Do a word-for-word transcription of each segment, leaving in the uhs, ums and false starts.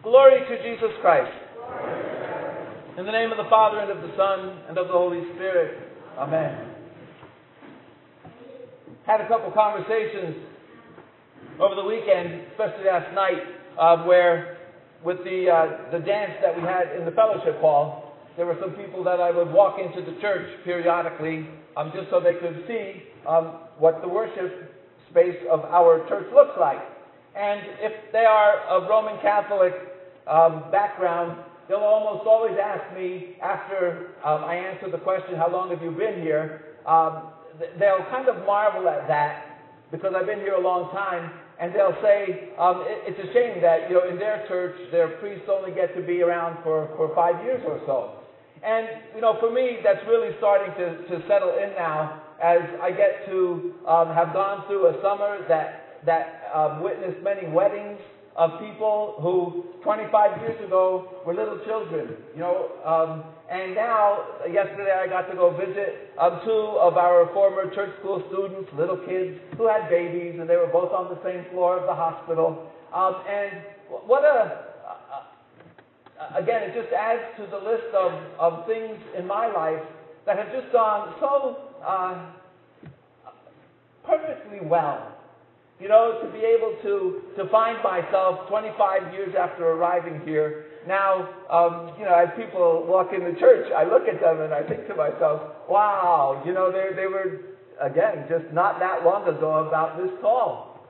Glory to Jesus Christ. In the name of the Father, and of the Son, and of the Holy Spirit. Amen. Had a couple conversations over the weekend, especially last night, uh, where with the uh, the dance that we had in the fellowship hall, there were some people that I would walk into the church periodically, um, just so they could see um, what the worship space of our church looks like. And if they are of Roman Catholic um, background, they'll almost always ask me after um, I answer the question, how long have you been here? Um, they'll kind of marvel at that because I've been here a long time, and they'll say um, it, it's a shame that, you know, in their church, their priests only get to be around for, for five years or so. And, you know, for me, that's really starting to, to settle in now as I get to um, have gone through a summer that that um, witnessed many weddings of people who twenty-five years ago were little children, you know, um, and now, yesterday I got to go visit um, two of our former church school students, little kids, who had babies, and they were both on the same floor of the hospital, um, and what a, uh, again, it just adds to the list of, of things in my life that have just gone so uh, perfectly well. You know, to be able to, to find myself twenty-five years after arriving here, now, um, you know, as people walk in the church, I look at them and I think to myself, wow, you know, they they were, again, just not that long ago about this tall.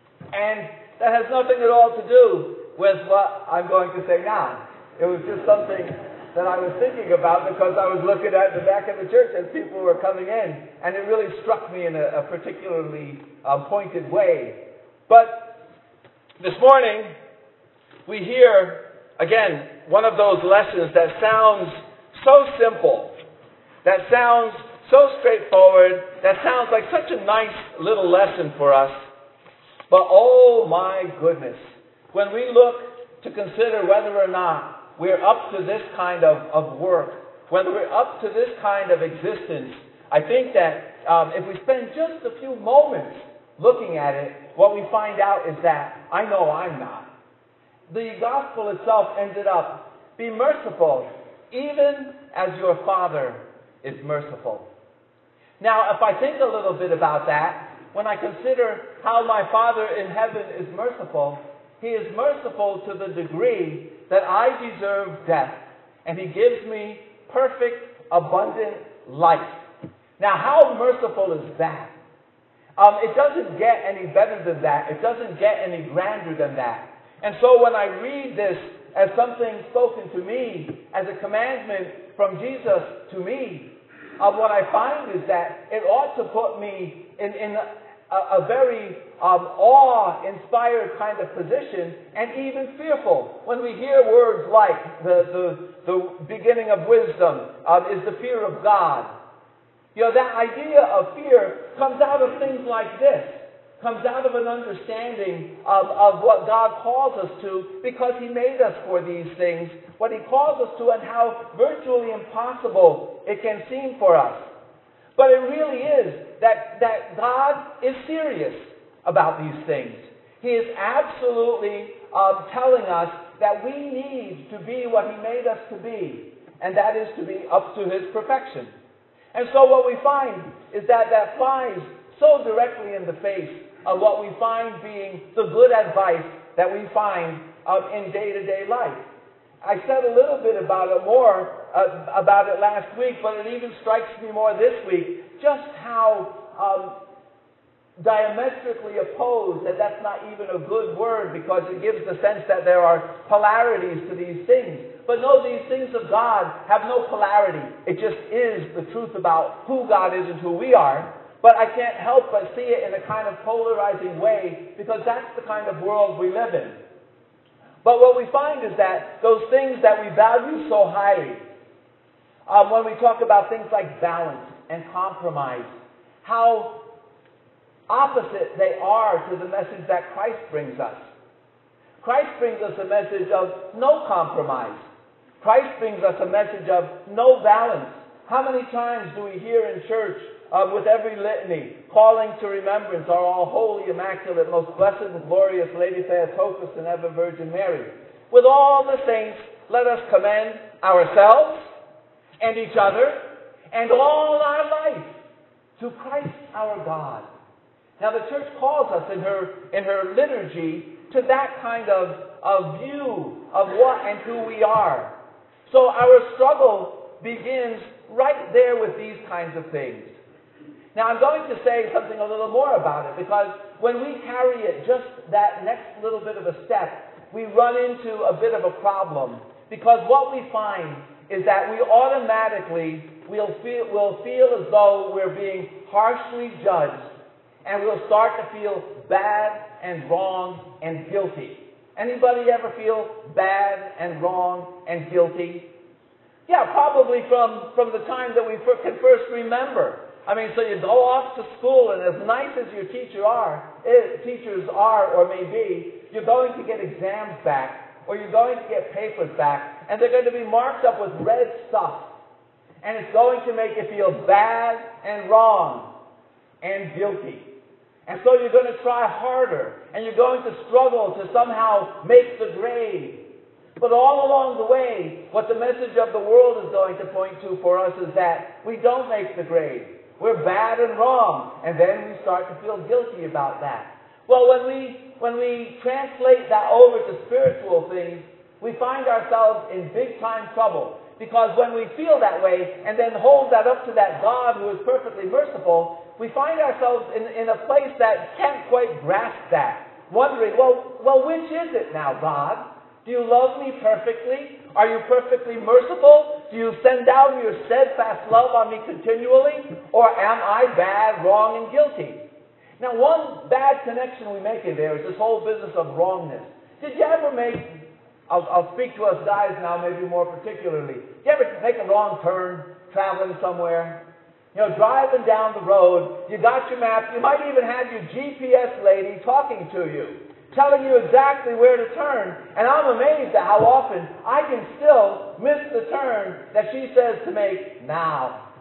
And that has nothing at all to do with what I'm going to say now. It was just something that I was thinking about because I was looking at the back of the church as people were coming in, and it really struck me in a, a particularly uh, pointed way. But this morning, we hear, again, one of those lessons that sounds so simple, that sounds so straightforward, that sounds like such a nice little lesson for us. But oh my goodness, when we look to consider whether or not we're up to this kind of, of work, whether we're up to this kind of existence, I think that um, if we spend just a few moments looking at it, what we find out is that I know I'm not. The gospel itself ended up, be merciful, even as your Father is merciful. Now, if I think a little bit about that, when I consider how my Father in heaven is merciful, He is merciful to the degree that I deserve death, and He gives me perfect, abundant life. Now, how merciful is that? Um, it doesn't get any better than that. It doesn't get any grander than that. And so when I read this as something spoken to me, as a commandment from Jesus to me, uh, what I find is that it ought to put me in, in a, a very um, awe-inspired kind of position, and even fearful. When we hear words like the, the, the beginning of wisdom um, is the fear of God. You know, that idea of fear comes out of things like this. Comes out of an understanding of, of what God calls us to, because He made us for these things, what He calls us to, and how virtually impossible it can seem for us. But it really is that, that God is serious about these things. He is absolutely uh, telling us that we need to be what He made us to be, and that is to be up to His perfection. And so what we find is that that flies so directly in the face of what we find being the good advice that we find uh, in day-to-day life. I said a little bit about it more uh, about it last week, but it even strikes me more this week, just how um, diametrically opposed, and that's not even a good word because it gives the sense that there are polarities to these things. But no, these things of God have no polarity. It just is the truth about who God is and who we are. But I can't help but see it in a kind of polarizing way, because that's the kind of world we live in. But what we find is that those things that we value so highly, um, when we talk about things like balance and compromise, how opposite they are to the message that Christ brings us. Christ brings us a message of no compromise. Christ brings us a message of no balance. How many times do we hear in church uh, with every litany, calling to remembrance our all holy, immaculate, most blessed and glorious Lady Theotokos and ever Virgin Mary? with all the saints, let us commend ourselves and each other and all our life to Christ our God. Now the church calls us in her, in her liturgy to that kind of, of view of what and who we are. So our struggle begins right there with these kinds of things. Now I'm going to say something a little more about it, because when we carry it just that next little bit of a step, we run into a bit of a problem. Because what we find is that we automatically will feel, will feel as though we're being harshly judged, and we'll start to feel bad and wrong and guilty. Anybody ever feel bad and wrong and guilty? Yeah, probably from, from the time that we can first remember. I mean, so you go off to school, and as nice as your teacher are, eh, teachers are or may be, you're going to get exams back, or you're going to get papers back, and they're going to be marked up with red stuff. And it's going to make you feel bad and wrong and guilty. And so you're going to try harder, and you're going to struggle to somehow make the grade. But all along the way, what the message of the world is going to point to for us is that we don't make the grade. We're bad and wrong, and then we start to feel guilty about that. Well, when we, when we translate that over to spiritual things, we find ourselves in big-time trouble. Because when we feel that way, and then hold that up to that God who is perfectly merciful, we find ourselves in, in a place that can't quite grasp that. Wondering, well, well, which is it now, God? Do you love me perfectly? Are you perfectly merciful? Do you send down your steadfast love on me continually? Or am I bad, wrong, and guilty? Now, one bad connection we make in there is this whole business of wrongness. Did you ever make, I'll, I'll speak to us guys now maybe more particularly, did you ever make a wrong turn traveling somewhere? You know, driving down the road, you got your map, you might even have your G P S lady talking to you, telling you exactly where to turn. And I'm amazed at how often I can still miss the turn that she says to make now.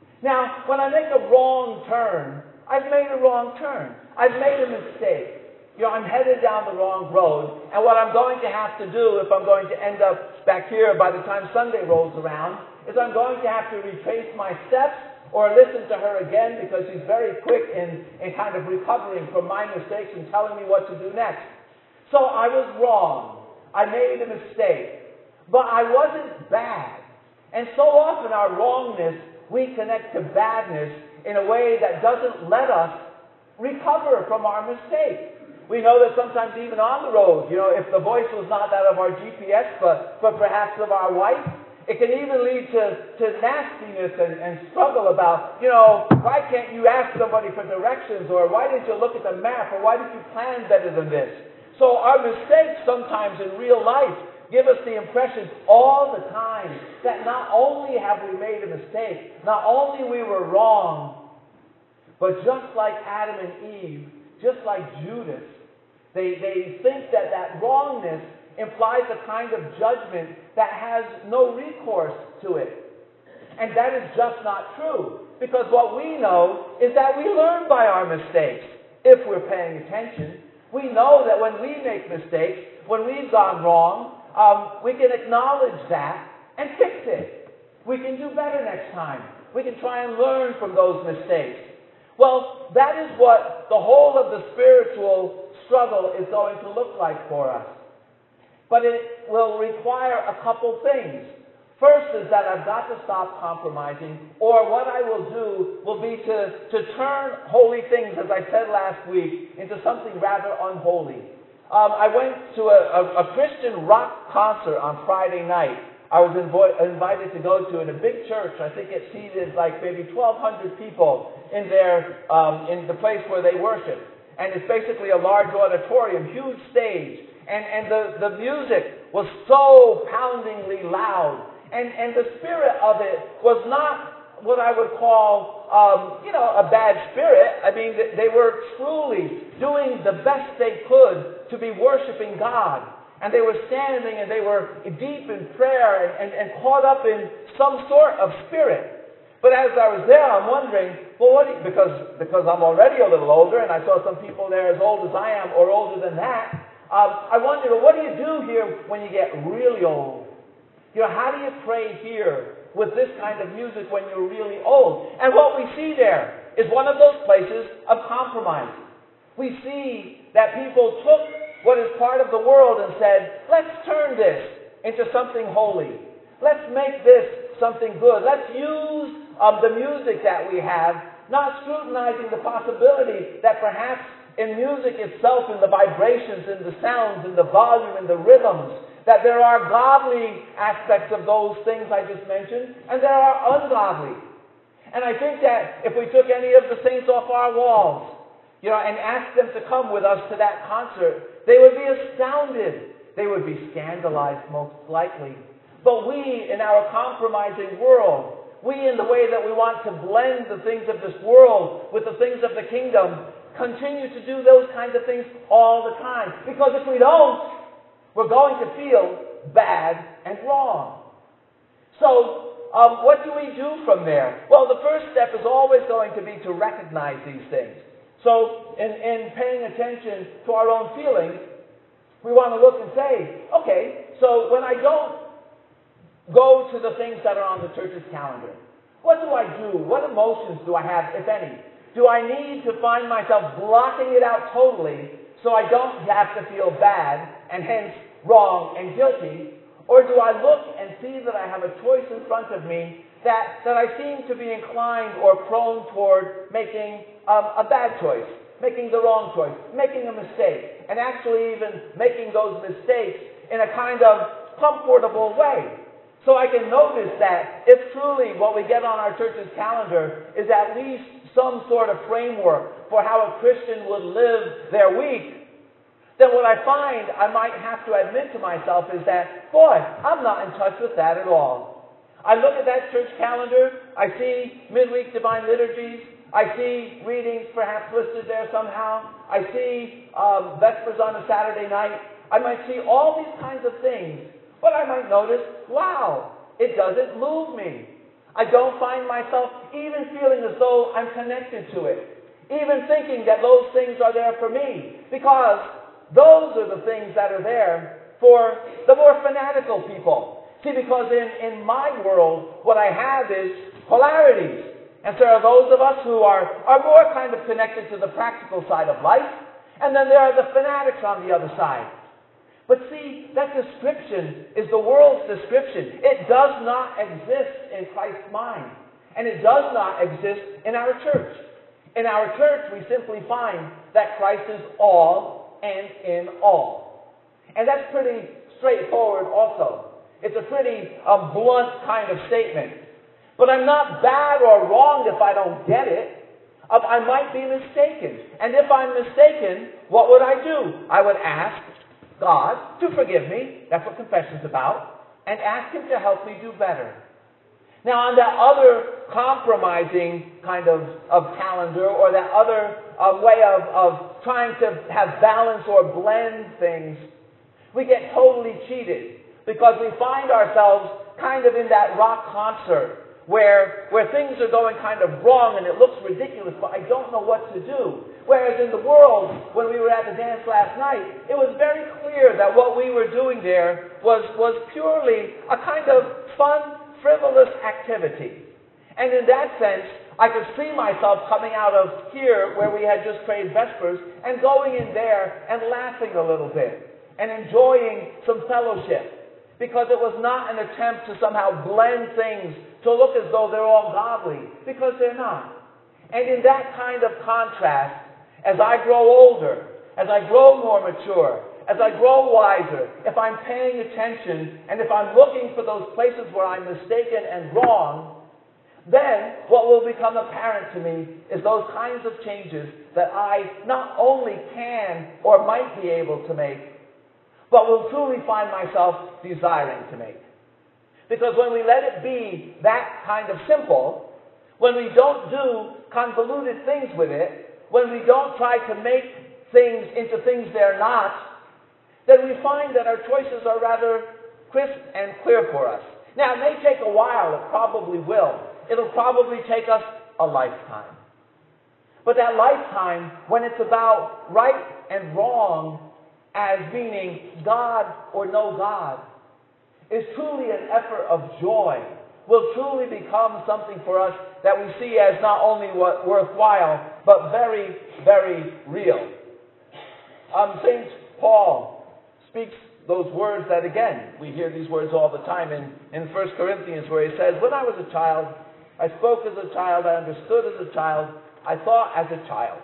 Now, when I make a wrong turn, I've made a wrong turn. I've made a mistake. You know, I'm headed down the wrong road, and what I'm going to have to do if I'm going to end up back here by the time Sunday rolls around is I'm going to have to retrace my steps or listen to her again, because she's very quick in, in kind of recovering from my mistakes and telling me what to do next. So I was wrong. I made a mistake. But I wasn't bad. And so often our wrongness, we connect to badness in a way that doesn't let us recover from our mistake. We know that sometimes even on the road, you know, if the voice was not that of our G P S, but, but perhaps of our wife, it can even lead to, to nastiness and, and struggle about, you know, why can't you ask somebody for directions, or why didn't you look at the map, or why didn't you plan better than this? So our mistakes sometimes in real life give us the impression all the time that not only have we made a mistake, not only we were wrong, but just like Adam and Eve, just like Judas, they, they think that that wrongness implies a kind of judgment that has no recourse to it. And that is just not true. Because what we know is that we learn by our mistakes, if we're paying attention. We know that when we make mistakes, when we've gone wrong, um, we can acknowledge that and fix it. We can do better next time. We can try and learn from those mistakes. Well, that is what the whole of the spiritual struggle is going to look like for us. But it will require a couple things. First is that I've got to stop compromising, or what I will do will be to, to turn holy things, as I said last week, into something rather unholy. Um, I went to a, a, a Christian rock concert on Friday night. I was invo- invited to go to in a big church. I think it seated like maybe twelve hundred people in there, um, in the place where they worship. And it's basically a large auditorium, huge stage. And, and the, the music was so poundingly loud. And, and the spirit of it was not what I would call, um, you know, a bad spirit. I mean, they were truly doing the best they could to be worshiping God. And they were standing and they were deep in prayer and, and, and caught up in some sort of spirit. But as I was there, I'm wondering, well, what do you, because, because I'm already a little older, and I saw some people there as old as I am or older than that, Um, I wonder, well, what do you do here when you get really old? You know, how do you pray here with this kind of music when you're really old? And what we see there is one of those places of compromise. We see that people took what is part of the world and said, let's turn this into something holy. Let's make this something good. Let's use um, the music that we have, not scrutinizing the possibility that perhaps in music itself, in the vibrations, in the sounds, in the volume, in the rhythms, that there are godly aspects of those things I just mentioned, and there are ungodly. And I think that if we took any of the saints off our walls, you know, and asked them to come with us to that concert, they would be astounded. They would be scandalized, most likely. But we, in our compromising world, we, in the way that we want to blend the things of this world with the things of the kingdom, continue to do those kinds of things all the time. Because if we don't, we're going to feel bad and wrong. So, um, what do we do from there? Well, the first step is always going to be to recognize these things. So, in, in paying attention to our own feelings, we want to look and say, okay, so when I don't go to the things that are on the church's calendar, what do I do? What emotions do I have, if any? Do I need to find myself blocking it out totally so I don't have to feel bad and hence wrong and guilty? Or do I look and see that I have a choice in front of me that, that I seem to be inclined or prone toward making um, a bad choice, making the wrong choice, making a mistake, and actually even making those mistakes in a kind of comfortable way? So I can notice that if truly what we get on our church's calendar is at least some sort of framework for how a Christian would live their week, then what I find I might have to admit to myself is that, boy, I'm not in touch with that at all. I look at that church calendar, I see midweek divine liturgies, I see readings perhaps listed there somehow, I see um, Vespers on a Saturday night, I might see all these kinds of things, but I might notice, wow, it doesn't move me. I don't find myself even feeling as though I'm connected to it, even thinking that those things are there for me, because those are the things that are there for the more fanatical people. See, because in, in my world, what I have is polarities. And so there are those of us who are, are more kind of connected to the practical side of life, and then there are the fanatics on the other side. But see, that description is the world's description. It does not exist in Christ's mind. And it does not exist in our church. In our church, we simply find that Christ is all and in all. And that's pretty straightforward also. It's a pretty um, blunt kind of statement. But I'm not bad or wrong if I don't get it. Um, I might be mistaken. And if I'm mistaken, what would I do? I would ask God to forgive me, that's what confession's about, and ask Him to help me do better. Now, on that other compromising kind of, of calendar, or that other uh, way of, of trying to have balance or blend things, we get totally cheated, because we find ourselves kind of in that rock concert, where, where things are going kind of wrong and it looks ridiculous, but I don't know what to do. Whereas in the world, when we were at the dance last night, it was very clear that what we were doing there was, was purely a kind of fun, frivolous activity. And in that sense, I could see myself coming out of here where we had just prayed Vespers and going in there and laughing a little bit and enjoying some fellowship, because it was not an attempt to somehow blend things to look as though they're all godly, because they're not. And in that kind of contrast, as I grow older, as I grow more mature, as I grow wiser, if I'm paying attention and if I'm looking for those places where I'm mistaken and wrong, then what will become apparent to me is those kinds of changes that I not only can or might be able to make, but will truly find myself desiring to make. Because when we let it be that kind of simple, when we don't do convoluted things with it, when we don't try to make things into things they're not, then we find that our choices are rather crisp and clear for us. Now, it may take a while, it probably will. It'll probably take us a lifetime. But that lifetime, when it's about right and wrong, as meaning God or no God is truly an effort of joy, will truly become something for us that we see as not only what, worthwhile, but very, very real. Um, Saint Paul speaks those words that, again, we hear these words all the time in, in First Corinthians, where he says, when I was a child, I spoke as a child, I understood as a child, I thought as a child.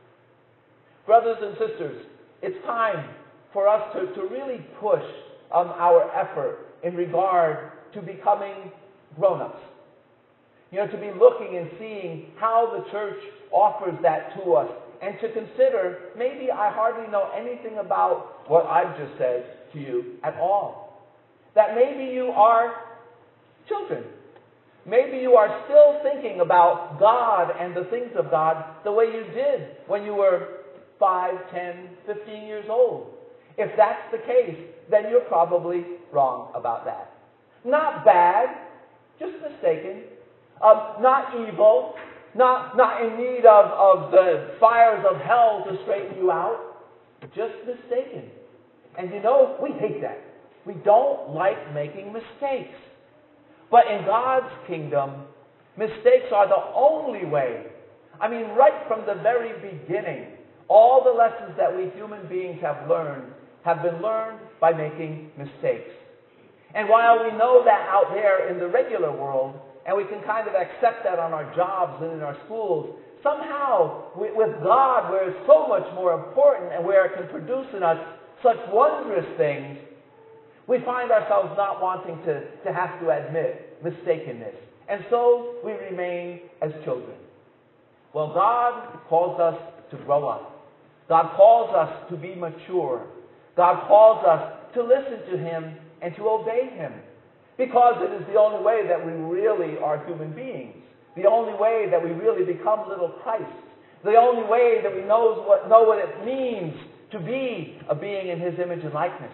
Brothers and sisters, it's time for us to, to really push um, our effort in regard to becoming grown-ups. You know, to be looking and seeing how the church offers that to us, and to consider, maybe I hardly know anything about what I've just said to you at all. That maybe you are children. Maybe you are still thinking about God and the things of God the way you did when you were five, ten, fifteen years old. If that's the case, then you're probably wrong about that. Not bad, just mistaken. Um, not evil, not, not in need of, of the fires of hell to straighten you out, just mistaken. And you know, we hate that. We don't like making mistakes. But in God's kingdom, mistakes are the only way. I mean, right from the very beginning, all the lessons that we human beings have learned have been learned by making mistakes. And while we know that out there in the regular world, and we can kind of accept that on our jobs and in our schools, somehow with God, where it's so much more important and where it can produce in us such wondrous things, we find ourselves not wanting to, to have to admit mistakenness. And so we remain as children. Well, God calls us to grow up. God calls us to be mature. God calls us to listen to Him and to obey Him. Because it is the only way that we really are human beings. The only way that we really become little Christs. The only way that we knows what, know what it means to be a being in His image and likeness.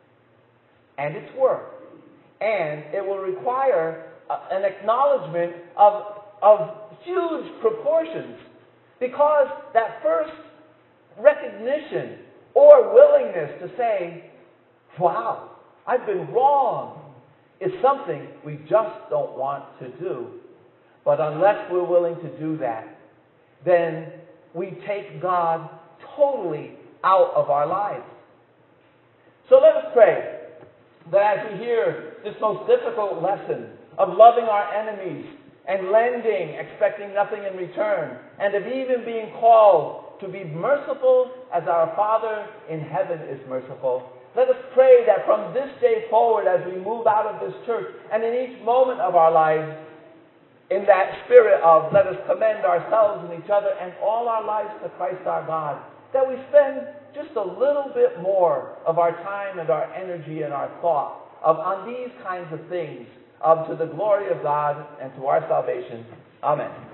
And it's work. And it will require uh, an acknowledgement of, of huge proportions. Because that first recognition or willingness to say, wow, I've been wrong, is something we just don't want to do. But unless we're willing to do that, then we take God totally out of our lives. So let us pray that as we hear this most difficult lesson of loving our enemies and lending, expecting nothing in return, and of even being called to be merciful as our Father in heaven is merciful, let us pray that from this day forward, as we move out of this church, and in each moment of our lives, in that spirit of let us commend ourselves and each other and all our lives to Christ our God, that we spend just a little bit more of our time and our energy and our thought of, on these kinds of things, of, to the glory of God and to our salvation. Amen.